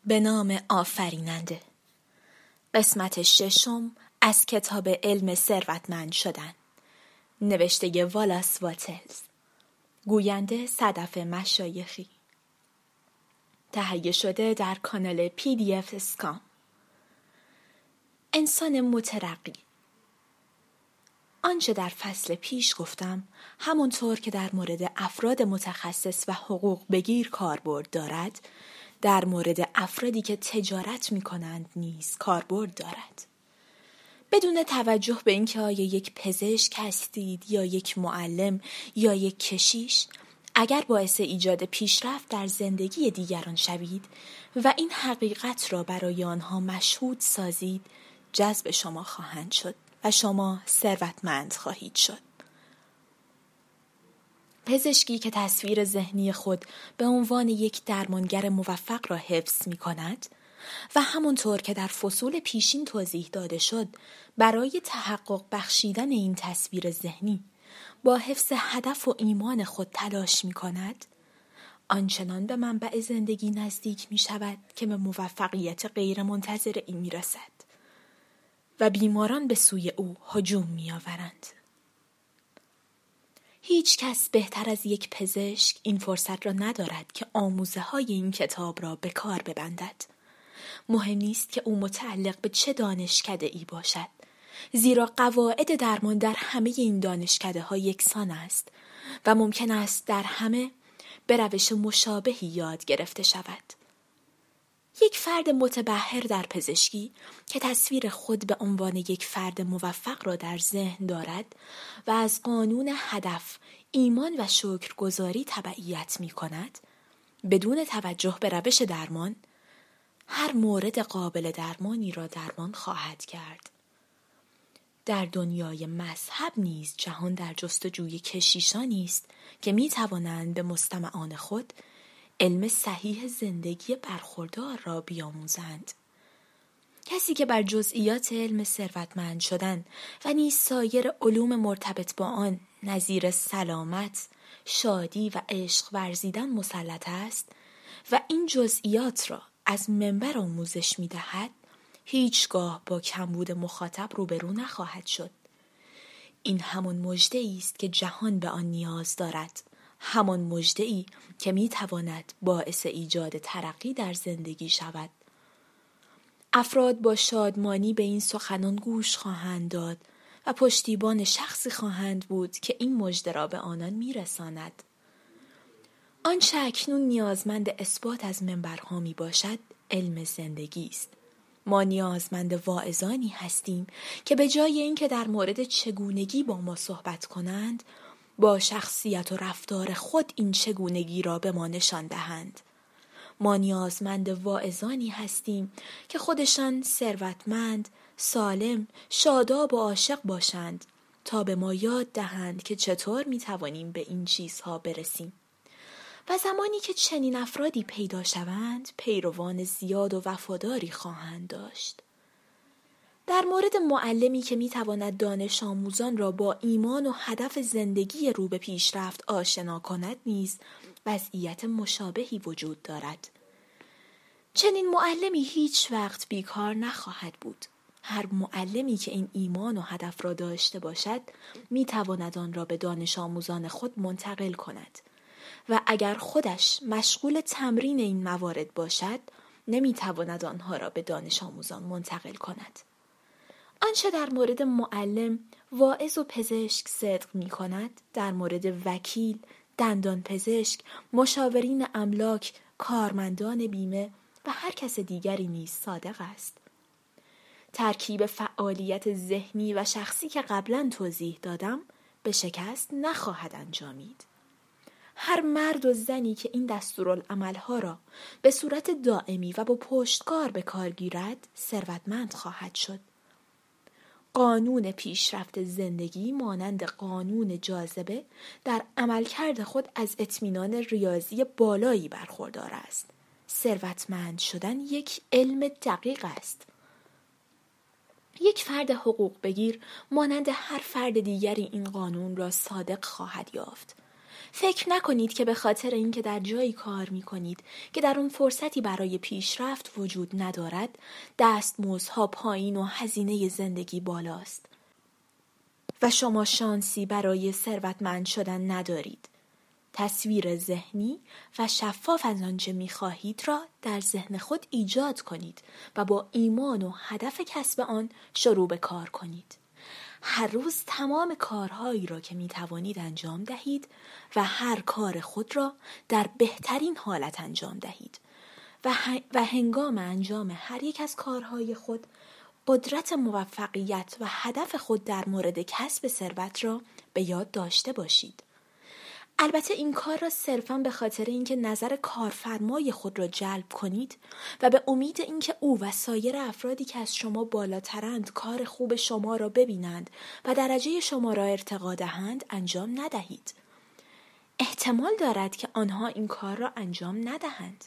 به نام آفریننده. قسمت 6 از کتاب علم ثروتمند شدن، نوشته والاس واتلز، گوینده صدف مشایخی، تهیه شده در کانال PDF اسکام. انسان مترقی. آنچه در فصل پیش گفتم، همونطور که در مورد افراد متخصص و حقوق بگیر کاربرد دارد، در مورد افرادی که تجارت می کنند نیز کاربرد دارد. بدون توجه به اینکه آیا یک پزشک هستید یا یک معلم یا یک کشیش، اگر باعث ایجاد پیشرفت در زندگی دیگران شوید و این حقیقت را برای آنها مشهود سازید، جذب شما خواهند شد و شما ثروتمند خواهید شد. پزشکی که تصویر ذهنی خود به عنوان یک درمانگر موفق را حفظ می کند و همونطور که در فصول پیشین توضیح داده شد، برای تحقق بخشیدن این تصویر ذهنی با حفظ هدف و ایمان خود تلاش می کند، آنچنان به منبع زندگی نزدیک می شود که به موفقیت غیر منتظره می رسد و بیماران به سوی او هجوم می آورند. هیچ کس بهتر از یک پزشک این فرصت را ندارد که آموزه های این کتاب را به کار ببندد. مهم نیست که او متعلق به چه دانشکده ای باشد، زیرا قواعد درمان در همه این دانشکده ها یکسان است و ممکن است در همه به روش مشابهی یاد گرفته شود. یک فرد متبحر در پزشکی که تصویر خود به عنوان یک فرد موفق را در ذهن دارد و از قانون هدف، ایمان و شکرگزاری تبعیت می کند، بدون توجه به روش درمان، هر مورد قابل درمانی را درمان خواهد کرد. در دنیای مذهب نیز جهان در جستجوی کشیشانی است که می توانند به مستمعان خود علم صحیح زندگی برخوردار را بیاموزند. کسی که بر جزئیات علم ثروتمند شدن و نیز سایر علوم مرتبط با آن نظیر سلامت، شادی و عشق ورزیدن مسلط است و این جزئیات را از منبر آموزش می دهد، هیچگاه با کمبود مخاطب روبرو نخواهد شد. این همان مژده‌ای است که جهان به آن نیاز دارد، همان مژده‌ای که می تواند باعث ایجاد ترقی در زندگی شود. افراد با شادمانی به این سخنان گوش خواهند داد و پشتیبان شخصی خواهند بود که این مژده را به آنان می رساند. آنچه اکنون نیازمند اثبات از منبرها می باشد، علم زندگی است. ما نیازمند واعظانی هستیم که به جای اینکه در مورد چگونگی با ما صحبت کنند، با شخصیت و رفتار خود این چگونگی را به ما نشان دهند. ما نیازمند واعظانی هستیم که خودشان ثروتمند، سالم، شاداب و عاشق باشند تا به ما یاد دهند که چطور می توانیم به این چیزها برسیم. و زمانی که چنین افرادی پیدا شوند، پیروان زیاد و وفاداری خواهند داشت. در مورد معلمی که میتواند دانش آموزان را با ایمان و هدف زندگی رو به پیشرفت آشنا کند نیز وضعیت مشابهی وجود دارد. چنین معلمی هیچ وقت بیکار نخواهد بود. هر معلمی که این ایمان و هدف را داشته باشد میتواند آن را به دانش آموزان خود منتقل کند و اگر خودش مشغول تمرین این موارد باشد نمیتواند آنها را به دانش آموزان منتقل کند. آنچه در مورد معلم، واعظ و پزشک صدق می کند، در مورد وکیل، دندان پزشک، مشاورین املاک، کارمندان بیمه و هر کس دیگری نیز صادق است. ترکیب فعالیت ذهنی و شخصی که قبلا توضیح دادم به شکست نخواهد انجامید. هر مرد و زنی که این دستورالعملها را به صورت دائمی و با پشتکار به کار گیرد، ثروتمند خواهد شد. قانون پیشرفت زندگی مانند قانون جاذبه در عملکرد خود از اطمینان ریاضی بالایی برخوردار است. ثروتمند شدن یک علم دقیق است. یک فرد حقوق بگیر مانند هر فرد دیگری این قانون را صادق خواهد یافت. فکر نکنید که به خاطر اینکه در جایی کار می کنید که در اون فرصتی برای پیشرفت وجود ندارد، دستمزدها پایین و هزینه زندگی بالاست و شما شانسی برای ثروتمند شدن ندارید. تصویر ذهنی و شفاف از آنچه می‌خواهید را در ذهن خود ایجاد کنید و با ایمان و هدف کسب آن شروع به کار کنید. هر روز تمام کارهایی را که می‌توانید انجام دهید و هر کار خود را در بهترین حالت انجام دهید و هنگام انجام هر یک از کارهای خود قدرت موفقیت و هدف خود در مورد کسب ثروت را به یاد داشته باشید. البته این کار را صرفاً به خاطر اینکه نظر کارفرمای خود را جلب کنید و به امید اینکه او و سایر افرادی که از شما بالاترند کار خوب شما را ببینند و درجه شما را ارتقا دهند انجام ندهید. احتمال دارد که آنها این کار را انجام ندهند.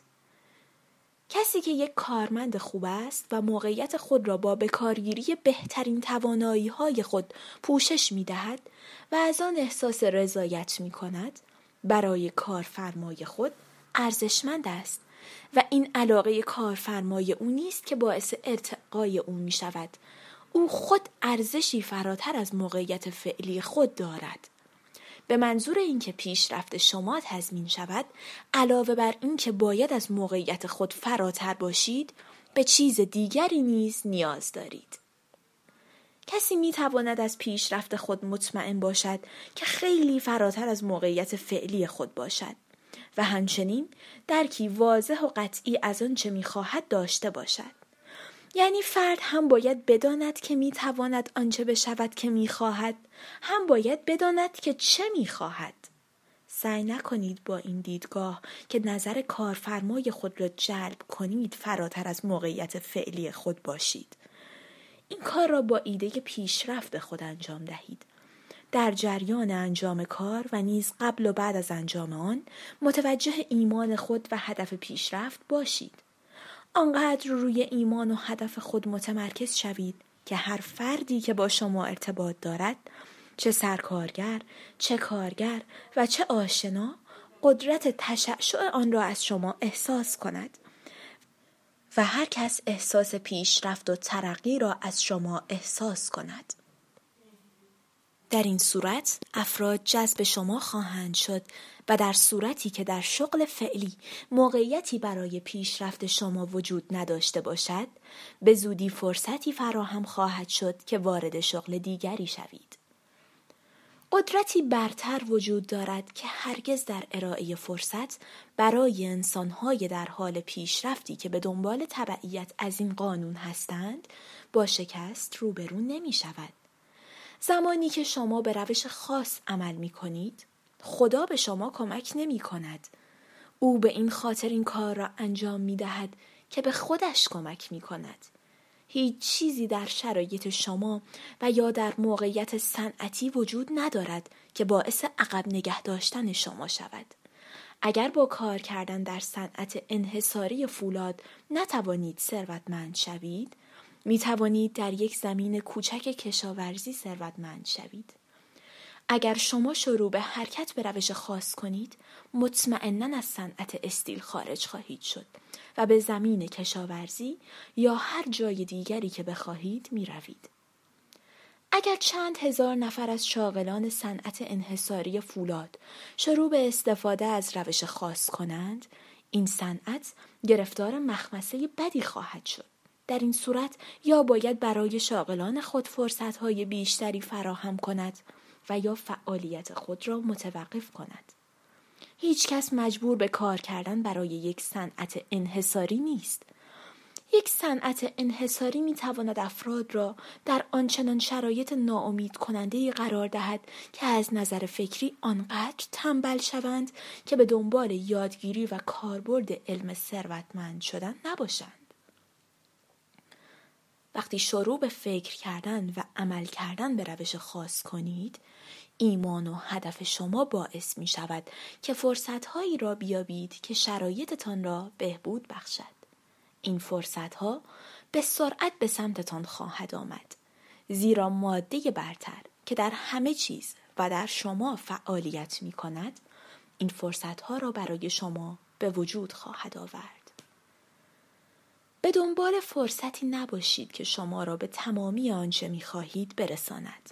کسی که یک کارمند خوب است و موقعیت خود را با بکارگیری بهترین توانایی‌های خود پوشش می‌دهد و از آن احساس رضایت می‌کند، برای کارفرمای خود ارزشمند است و این علاقه کارفرمای او نیست که باعث ارتقای او می‌شود. او خود ارزشی فراتر از موقعیت فعلی خود دارد. به منظور اینکه پیشرفت شما تضمین شود، علاوه بر اینکه باید از موقعیت خود فراتر باشید، به چیز دیگری نیز نیاز دارید. کسی میتواند از پیشرفت خود مطمئن باشد که خیلی فراتر از موقعیت فعلی خود باشد و همچنین درکی واضح و قطعی از آنچه میخواهد داشته باشد. یعنی فرد هم باید بداند که میتواند آنچه بشود که میخواهد، هم باید بداند که چه میخواهد. سعی نکنید با این دیدگاه که نظر کارفرمای خود را جلب کنید فراتر از موقعیت فعلی خود باشید. این کار را با ایده پیشرفت خود انجام دهید. در جریان انجام کار و نیز قبل و بعد از انجام آن متوجه ایمان خود و هدف پیشرفت باشید. آنقدر روی ایمان و هدف خود متمرکز شوید که هر فردی که با شما ارتباط دارد، چه سرکارگر، چه کارگر و چه آشنا، قدرت تشعشع آن را از شما احساس کند و هر کس احساس پیشرفت و ترقی را از شما احساس کند. در این صورت افراد جذب شما خواهند شد و در صورتی که در شغل فعلی موقعیتی برای پیشرفت شما وجود نداشته باشد، به زودی فرصتی فراهم خواهد شد که وارد شغل دیگری شوید. قدرتی برتر وجود دارد که هرگز در ارائه فرصت برای انسان‌های در حال پیشرفتی که به دنبال تبعیت از این قانون هستند با شکست روبرو نمی‌شود. زمانی که شما به روش خاص عمل می کنید، خدا به شما کمک نمی کند. او به این خاطر این کار را انجام می دهد که به خودش کمک می کند. هیچ چیزی در شرایط شما و یا در موقعیت صنعتی وجود ندارد که باعث عقب نگه داشتن شما شود. اگر با کار کردن در صنعت انحصاری فولاد نتوانید ثروتمند شوید، می توانید در یک زمین کوچک کشاورزی ثروتمند شوید. اگر شما شروع به حرکت به روش خاص کنید، مطمئناً از صنعت استیل خارج خواهید شد و به زمین کشاورزی یا هر جای دیگری که بخواهید می روید. اگر چند هزار نفر از شاغلان صنعت انحصاری فولاد شروع به استفاده از روش خاص کنند، این صنعت گرفتار مخمسه بدی خواهد شد. در این صورت یا باید برای شاغلان خود فرصت‌های بیشتری فراهم کند و یا فعالیت خود را متوقف کند. هیچ کس مجبور به کار کردن برای یک صنعت انحصاری نیست. یک صنعت انحصاری می‌تواند افراد را در آنچنان شرایط ناامید کننده قرار دهد که از نظر فکری آنقدر تنبل شوند که به دنبال یادگیری و کاربرد علم ثروتمند شدن نباشند. وقتی شروع به فکر کردن و عمل کردن به روش خاص کنید، ایمان و هدف شما باعث می شود که فرصت‌هایی را بیابید که شرایطتان را بهبود بخشد. این فرصت‌ها به سرعت به سمتتان خواهد آمد، زیرا ماده برتر که در همه چیز و در شما فعالیت می کند، این فرصتها را برای شما به وجود خواهد آورد. به دنبال فرصتی نباشید که شما را به تمامی آنچه می‌خواهید برساند.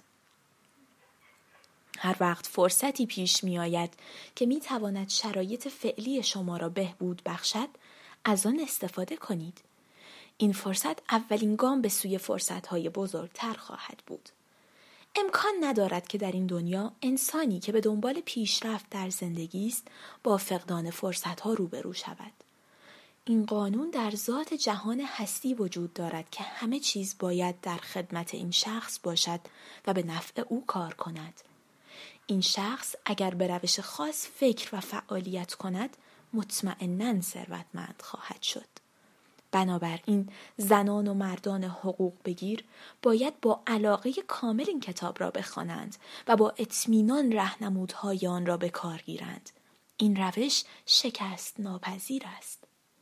هر وقت فرصتی پیش می آید که می تواند شرایط فعلی شما را بهبود بخشد، از آن استفاده کنید. این فرصت اولین گام به سوی فرصت‌های بزرگتر خواهد بود. امکان ندارد که در این دنیا انسانی که به دنبال پیشرفت در زندگی است با فقدان فرصت‌ها روبرو شود. این قانون در ذات جهان هستی وجود دارد که همه چیز باید در خدمت این شخص باشد و به نفع او کار کند. این شخص اگر به روش خاص فکر و فعالیت کند مطمئناً ثروتمند خواهد شد. بنابراین زنان و مردان حقوق بگیر باید با علاقه کامل این کتاب را بخوانند و با اطمینان راهنمودهای آن را به کار گیرند. این روش شکست ناپذیر است.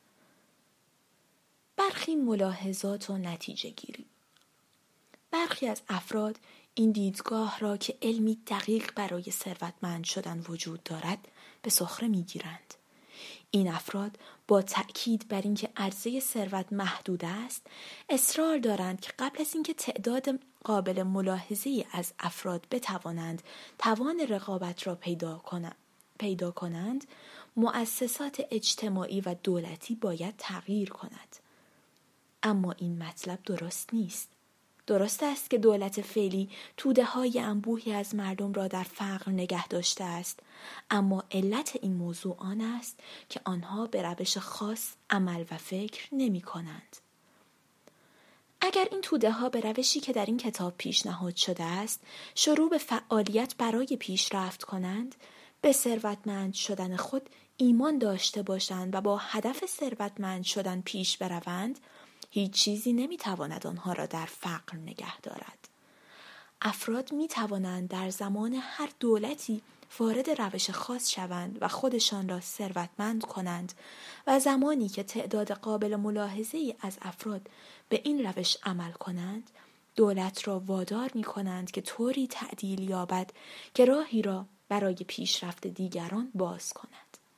برخی ملاحظات و نتیجه گیری. برخی از افراد این دیدگاه را که علمی دقیق برای ثروتمند شدن وجود دارد به سخره می‌گیرند. این افراد با تأکید بر اینکه عرضه ثروت محدود است، اصرار دارند که قبل از اینکه تعداد قابل ملاحظه‌ای از افراد بتوانند توان رقابت را پیدا کنند، مؤسسات اجتماعی و دولتی باید تغییر کند. اما این مطلب درست نیست. درست است که دولت فعلی توده‌های انبوهی از مردم را در فقر نگه داشته است، اما علت این موضوع آن است که آنها به روش خاص عمل و فکر نمی کنند. اگر این توده‌ها به روشی که در این کتاب پیشنهاد شده است شروع به فعالیت برای پیشرفت کنند، به ثروتمند شدن خود ایمان داشته باشند و با هدف ثروتمند شدن پیش بروند، هیچ چیزی نمیتواند آنها را در فقر نگه دارد. افراد میتوانند در زمان هر دولتی وارد روش خاص شوند و خودشان را ثروتمند کنند و زمانی که تعداد قابل ملاحظه‌ای از افراد به این روش عمل کنند، دولت را وادار می‌کنند که طوری تعدیل یابد که راهی را برای پیشرفت دیگران باز کند.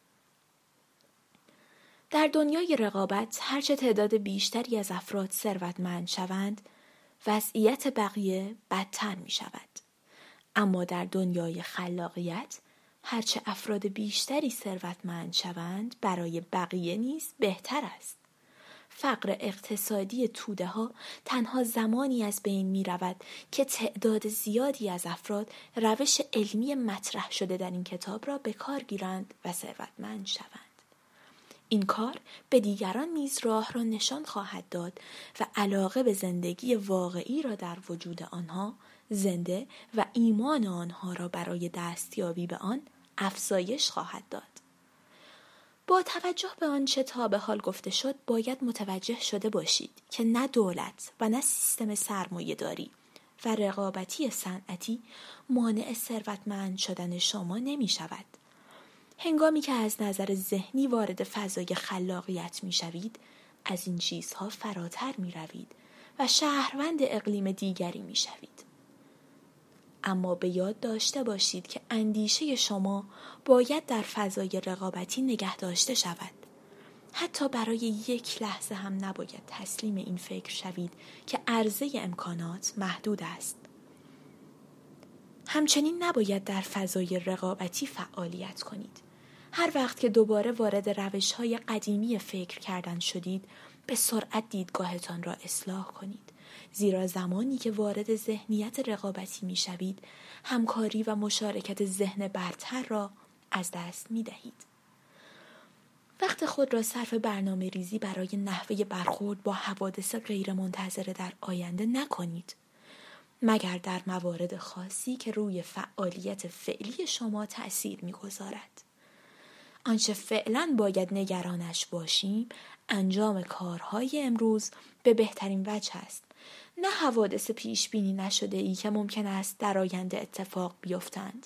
در دنیای رقابت هرچه تعداد بیشتری از افراد ثروتمند شوند، وضعیت بقیه بدتر می شود. اما در دنیای خلاقیت هرچه افراد بیشتری ثروتمند شوند برای بقیه نیز بهتر است. فقر اقتصادی توده ها تنها زمانی از بین می رود که تعداد زیادی از افراد روش علمی مطرح شده در این کتاب را به کار گیرند و ثروتمند شوند. این کار به دیگران نیز راه را نشان خواهد داد و علاقه به زندگی واقعی را در وجود آنها زنده و ایمان آنها را برای دستیابی به آن افزایش خواهد داد. با توجه به آنچه تا به حال گفته شد، باید متوجه شده باشید که نه دولت و نه سیستم سرمایه‌داری و رقابتی صنعتی مانع ثروتمند شدن شما نمی شود. هنگامی که از نظر ذهنی وارد فضای خلاقیت می شوید، از این چیزها فراتر می روید و شهروند اقلیم دیگری می شوید. اما به یاد داشته باشید که اندیشه شما باید در فضای رقابتی نگه داشته شود. حتی برای یک لحظه هم نباید تسلیم این فکر شوید که عرضه امکانات محدود است. همچنین نباید در فضای رقابتی فعالیت کنید. هر وقت که دوباره وارد روش‌های قدیمی فکر کردن شدید، به سرعت دیدگاهتان را اصلاح کنید. زیرا زمانی که وارد ذهنیت رقابتی می‌شوید، همکاری و مشارکت ذهن برتر را از دست می‌دهید. وقت خود را صرف برنامه ریزی برای نحوه برخورد با حوادث غیرمنتظره در آینده نکنید، مگر در موارد خاصی که روی فعالیت فعلی شما تأثیر می‌گذارد. آنچه فعلا باید نگرانش باشیم انجام کارهای امروز به بهترین وجه است، نه حوادث پیش بینی نشده ای که ممکن است در آینده اتفاق بیفتند.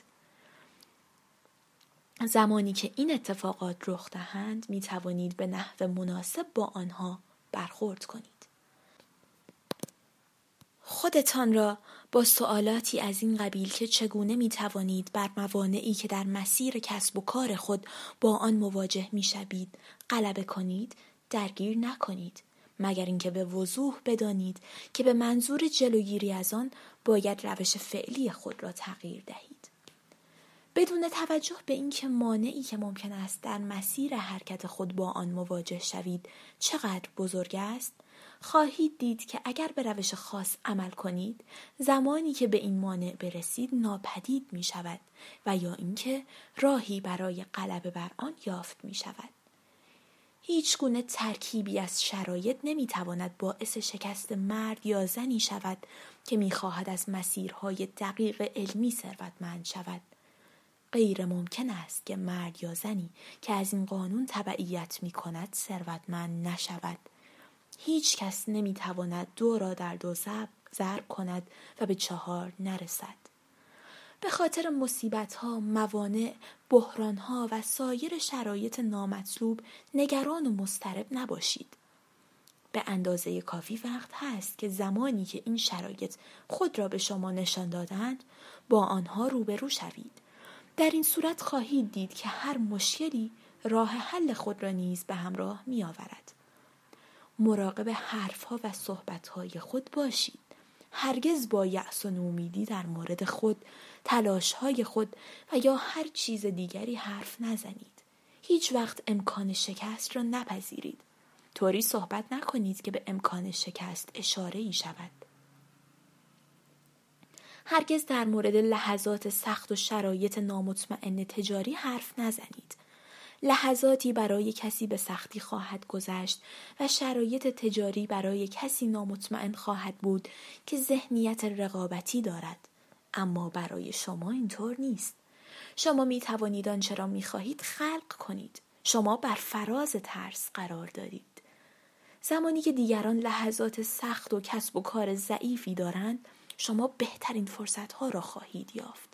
زمانی که این اتفاقات رخ دهند می توانید به نحو مناسب با آنها برخورد کنید. خودتان را با سوالاتی از این قبیل که چگونه می توانید بر موانعی که در مسیر کسب و کار خود با آن مواجه می شوید غلبه کنید درگیر نکنید، مگر اینکه به وضوح بدانید که به منظور جلوگیری از آن باید روش فعلی خود را تغییر دهید. بدون توجه به اینکه مانعی که ممکن است در مسیر حرکت خود با آن مواجه شوید چقدر بزرگ است، خواهید دید که اگر به روش خاص عمل کنید، زمانی که به این مانع برسید ناپدید می شود و یا اینکه راهی برای غلبه بر آن یافت می شود. هیچ گونه ترکیبی از شرایط نمی تواند باعث شکست مرد یا زنی شود که می خواهد از مسیرهای دقیق علمی ثروتمند شود. غیر ممکن است که مرد یا زنی که از این قانون تبعیت می کند ثروتمند نشود. هیچ کس نمی تواند 2 را در 2 ضرب کند و به 4 نرسد. به خاطر مصیبت‌ها، موانع، بحران‌ها و سایر شرایط نامطلوب نگران و مضطرب نباشید. به اندازه کافی وقت هست که زمانی که این شرایط خود را به شما نشان دادند با آنها روبرو شوید. در این صورت خواهید دید که هر مشکلی راه حل خود را نیز به همراه می آورد. مراقب حرفها و صحبتهای خود باشید. هرگز با یأس و نومیدی در مورد خود، تلاشهای خود و یا هر چیز دیگری حرف نزنید. هیچ وقت امکان شکست را نپذیرید. طوری صحبت نکنید که به امکان شکست اشاره‌ای شود. هرگز در مورد لحظات سخت و شرایط نامطمئن تجاری حرف نزنید. لحظاتی برای کسی به سختی خواهد گذشت و شرایط تجاری برای کسی نامطمئن خواهد بود که ذهنیت رقابتی دارد، اما برای شما اینطور نیست. شما می توانید آنچه را می خواهید خلق کنید. شما بر فراز ترس قرار دارید. زمانی که دیگران لحظات سخت و کسب و کار ضعیفی دارند، شما بهترین فرصتها را خواهید یافت.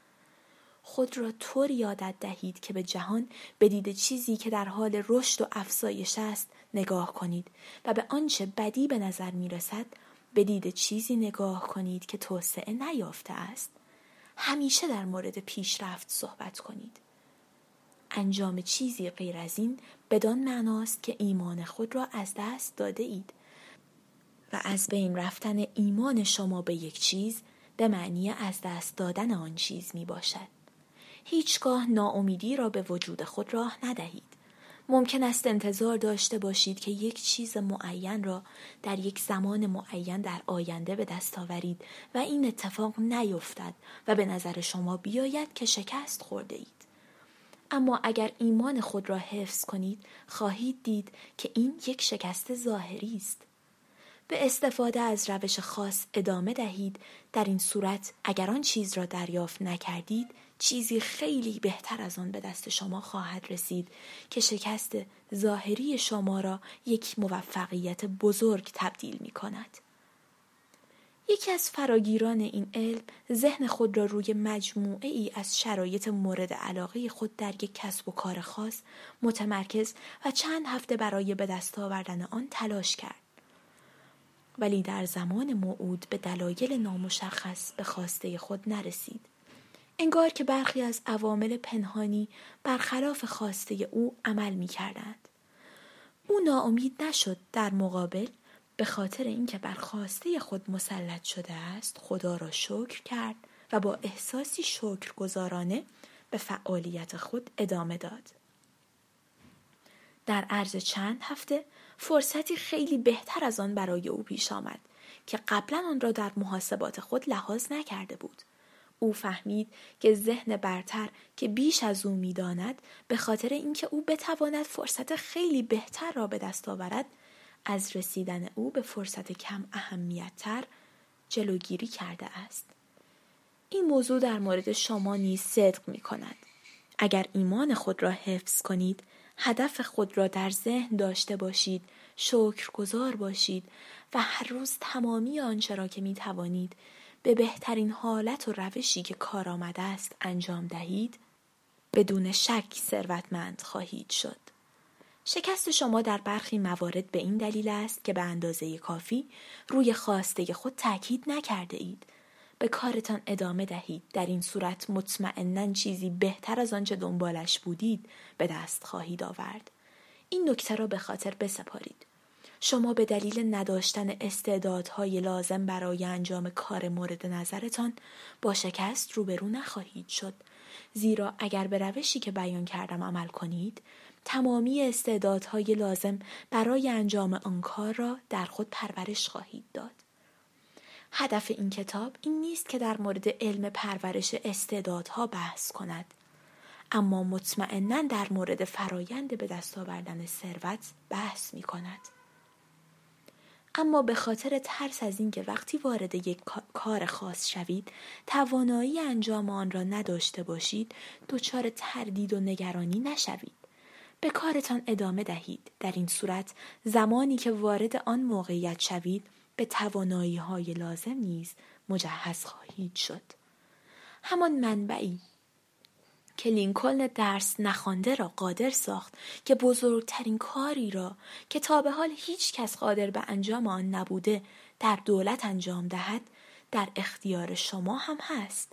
خود را طوری عادت دهید که به جهان به دید چیزی که در حال رشد و افزایش است نگاه کنید و به آنچه بدی به نظر می رسد به دید چیزی نگاه کنید که توسعه نیافته است. همیشه در مورد پیشرفت صحبت کنید. انجام چیزی غیر از این بدان معناست که ایمان خود را از دست داده اید و از بین رفتن ایمان شما به یک چیز به معنی از دست دادن آن چیز می باشد. هیچگاه ناامیدی را به وجود خود راه ندهید. ممکن است انتظار داشته باشید که یک چیز معین را در یک زمان معین در آینده به دست آورید و این اتفاق نیفتد و به نظر شما بیاید که شکست خورده اید. اما اگر ایمان خود را حفظ کنید، خواهید دید که این یک شکست ظاهری است. به استفاده از روش خاص ادامه دهید. در این صورت اگر آن چیز را دریافت نکردید، چیزی خیلی بهتر از آن به دست شما خواهد رسید که شکست ظاهری شما را یک موفقیت بزرگ تبدیل می کند. یکی از فراگیران این علم ذهن خود را روی مجموعه ای از شرایط مورد علاقه خود در یک کسب و کار خاص متمرکز و چند هفته برای به دست آوردن آن تلاش کرد. ولی در زمان موعود به دلایل نامشخص به خواسته خود نرسید. انگار که برخی از عوامل پنهانی برخلاف خواسته او عمل می کردند. او ناامید نشد، در مقابل به خاطر اینکه بر خواسته خود مسلط شده است خدا را شکر کرد و با احساسی شکرگزارانه به فعالیت خود ادامه داد. در عرض چند هفته فرصتی خیلی بهتر از آن برای او پیش آمد که قبلا آن را در محاسبات خود لحاظ نکرده بود. او فهمید که ذهن برتر که بیش از او می‌داند به خاطر اینکه او بتواند فرصت خیلی بهتر را به دست آورد از رسیدن او به فرصت کم اهمیت‌تر جلوگیری کرده است. این موضوع در مورد شما نیز صدق می‌کند. اگر ایمان خود را حفظ کنید، هدف خود را در ذهن داشته باشید، شکرگزار باشید و هر روز تمامی آنچه را که می‌توانید به بهترین حالت و روشی که کار آمده است انجام دهید، بدون شک ثروتمند خواهید شد. شکست شما در برخی موارد به این دلیل است که به اندازه کافی روی خواسته خود تاکید نکرده اید. به کارتان ادامه دهید. در این صورت مطمئناً چیزی بهتر از آنچه دنبالش بودید به دست خواهید آورد. این نکته را به خاطر بسپارید. شما به دلیل نداشتن استعدادهای لازم برای انجام کار مورد نظرتان با شکست روبرو نخواهید شد. زیرا اگر به روشی که بیان کردم عمل کنید، تمامی استعدادهای لازم برای انجام آن کار را در خود پرورش خواهید داد. هدف این کتاب این نیست که در مورد علم پرورش استعدادها بحث کند، اما مطمئناً در مورد فرایند به دست آوردن ثروت بحث می کند. اما به خاطر ترس از این که وقتی وارد یک کار خاص شوید توانایی انجام آن را نداشته باشید، دچار تردید و نگرانی نشوید. به کارتان ادامه دهید. در این صورت زمانی که وارد آن موقعیت شوید به توانایی‌های لازم نیز مجهز خواهید شد. همان منبعی که لینکلن درس نخوانده را قادر ساخت که بزرگترین کاری را که تا به حال هیچ کس قادر به انجام آن نبوده در دولت انجام دهد، در اختیار شما هم هست.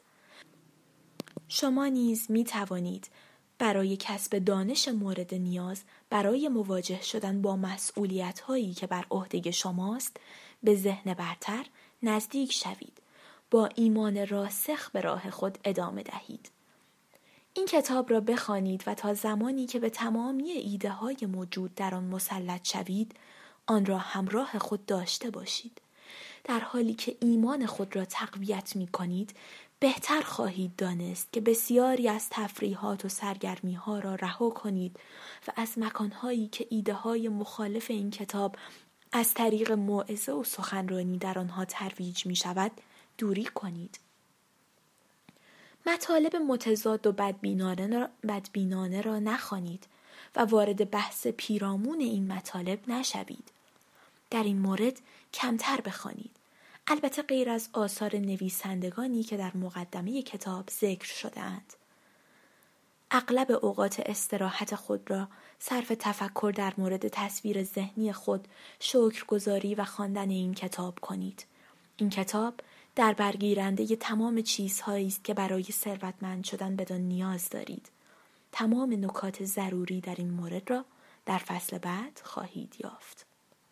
شما نیز می توانید برای کسب دانش مورد نیاز، برای مواجه شدن با مسئولیت‌هایی که بر عهده شماست، به ذهن برتر نزدیک شوید. با ایمان راسخ به راه خود ادامه دهید. این کتاب را بخوانید و تا زمانی که به تمامی ایده‌های موجود در آن مسلط شوید، آن را همراه خود داشته باشید. در حالی که ایمان خود را تقویت می‌کنید، بهتر خواهید دانست که بسیاری از تفریحات و سرگرمی‌ها را رها کنید و از مکان‌هایی که ایده‌های مخالف این کتاب از طریق موعظه و سخنرانی در آنها ترویج می‌شود، دوری کنید. مطالب متضاد و بدبینانه را نخوانید و وارد بحث پیرامون این مطالب نشوید. در این مورد کمتر بخوانید. البته غیر از آثار نویسندگانی که در مقدمه کتاب ذکر شده‌اند. اغلب اوقات استراحت خود را صرف تفکر در مورد تصویر ذهنی خود، شکرگزاری و خواندن این کتاب کنید. این کتاب در برگیرنده تمام چیزهایی است که برای ثروتمند شدن بدان نیاز دارید. تمام نکات ضروری در این مورد را در فصل بعد خواهید یافت.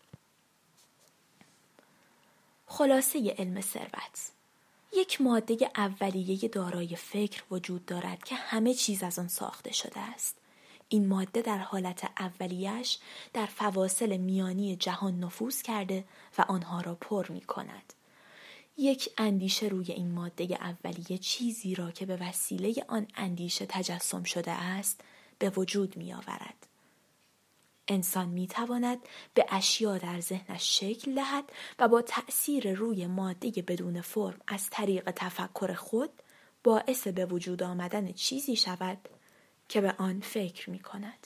خلاصه علم ثروت: یک ماده اولیه دارای فکر وجود دارد که همه چیز از آن ساخته شده است. این ماده در حالت اولیه‌اش در فواصل میانی جهان نفوذ کرده و آنها را پر می کند. یک اندیشه روی این ماده اولیه چیزی را که به وسیله آن اندیشه تجسم شده است به وجود می آورد. انسان می تواند به اشیا در ذهنش شکل دهد و با تأثیر روی ماده بدون فرم از طریق تفکر خود باعث به وجود آمدن چیزی شود که به آن فکر می کند.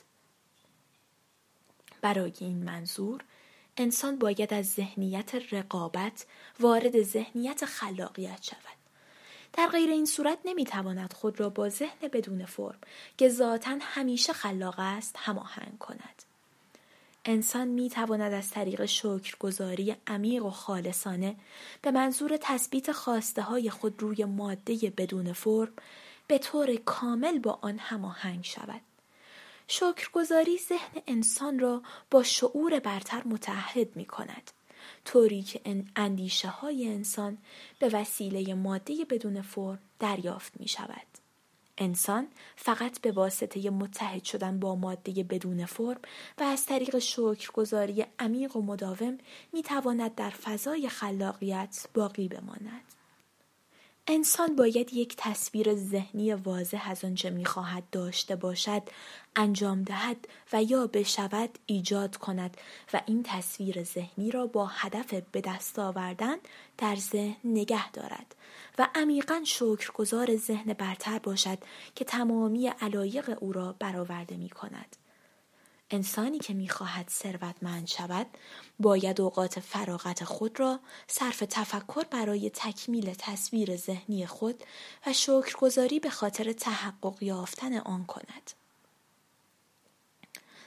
برای این منظور انسان باید از ذهنیت رقابت وارد ذهنیت خلاقیت شود. در غیر این صورت نمیتواند خود را با ذهن بدون فرم که ذاتاً همیشه خلاق است هماهنگ کند. انسان میتواند از طریق شکرگزاری عمیق و خالصانه به منظور تثبیت خواسته های خود روی ماده بدون فرم به طور کامل با آن هماهنگ شود. شکرگزاری ذهن انسان را با شعور برتر متحد می کند، طوری که اندیشه های انسان به وسیله ماده بدون فرم دریافت می شود. انسان فقط به واسطه متحد شدن با ماده بدون فرم و از طریق شکرگزاری عمیق و مداوم می تواند در فضای خلاقیت باقی بماند. انسان باید یک تصویر ذهنی واضح از آنچه می‌خواهد داشته باشد، انجام دهد و یا بشود ایجاد کند و این تصویر ذهنی را با هدف به دست آوردن در ذهن نگه دارد و عمیقاً شکرگزار ذهن برتر باشد که تمامی علایق او را برآورده می‌کند. انسانی که می‌خواهد ثروتمند شود باید اوقات فراغت خود را صرف تفکر برای تکمیل تصویر ذهنی خود و شکرگزاری به خاطر تحقق یافتن آن کند.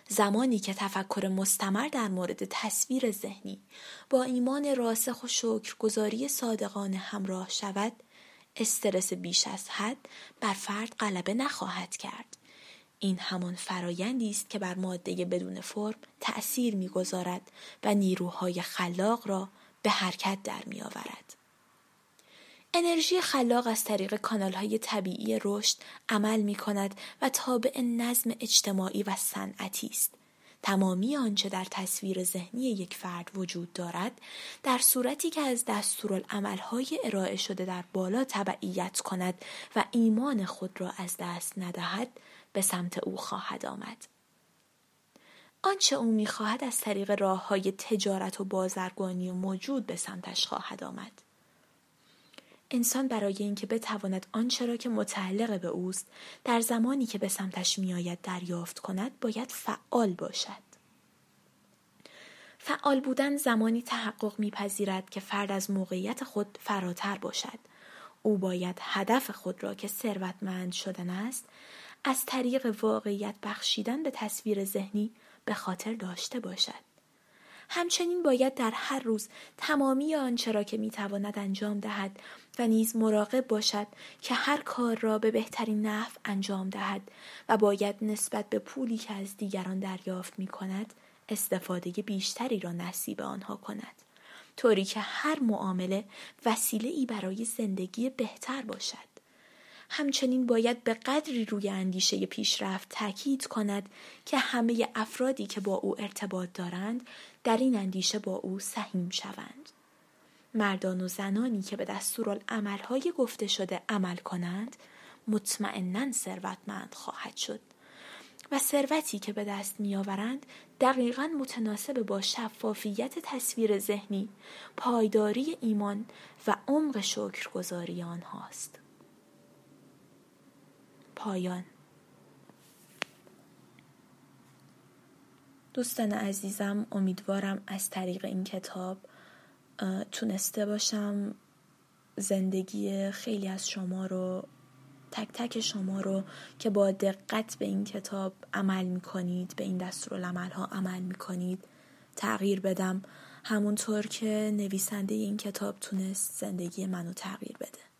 زمانی که تفکر مستمر در مورد تصویر ذهنی با ایمان راسخ و شکرگزاری صادقانه همراه شود، استرس بیش از حد بر فرد غلبه نخواهد کرد. این همان فرایندی است که بر ماده بدون فرم تأثیر می‌گذارد و نیروهای خلاق را به حرکت در می‌آورد. انرژی خلاق از طریق کانال‌های طبیعی رشد عمل می‌کند و تابع نظم اجتماعی و صنعتی است. تمامی آنچه در تصویر ذهنی یک فرد وجود دارد، در صورتی که از دستورالعمل‌های ارائه شده در بالا تبعیت کند و ایمان خود را از دست ندهد، به سمت او خواهد آمد. آنچه او می‌خواهد از طریق راه‌های تجارت و بازرگانی موجود به سمتش خواهد آمد. انسان برای اینکه بتواند آنچه را که متعلق به اوست در زمانی که به سمتش میآید دریافت کند، باید فعال باشد. فعال بودن زمانی تحقق می‌پذیرد که فرد از موقعیت خود فراتر باشد. او باید هدف خود را که ثروتمند شدن است، از طریق واقعیت بخشیدن به تصویر ذهنی به خاطر داشته باشد. همچنین باید در هر روز تمامی آنچه را که میتواند انجام دهد و نیز مراقب باشد که هر کار را به بهترین نحو انجام دهد و باید نسبت به پولی که از دیگران دریافت میکند استفاده بیشتری را نصیب آنها کند، طوری که هر معامله وسیله‌ای برای زندگی بهتر باشد. همچنین باید به قدری روی اندیشه پیشرفت تاکید کند که همه افرادی که با او ارتباط دارند در این اندیشه با او سهیم شوند. مردان و زنانی که به دستورالعمل‌های گفته شده عمل کنند مطمئناً ثروتمند خواهد شد و ثروتی که به دست می‌آورند دقیقاً متناسب با شفافیت تصویر ذهنی، پایداری ایمان و عمق شکرگزاری آنهاست. پایان. دوستان عزیزم، امیدوارم از طریق این کتاب تونسته باشم زندگی خیلی از شما رو، تک تک شما رو که با دقت به این کتاب عمل میکنید، به این دستورالعمل‌ها عمل میکنید، تغییر بدم، همونطور که نویسنده این کتاب تونست زندگی منو تغییر بده.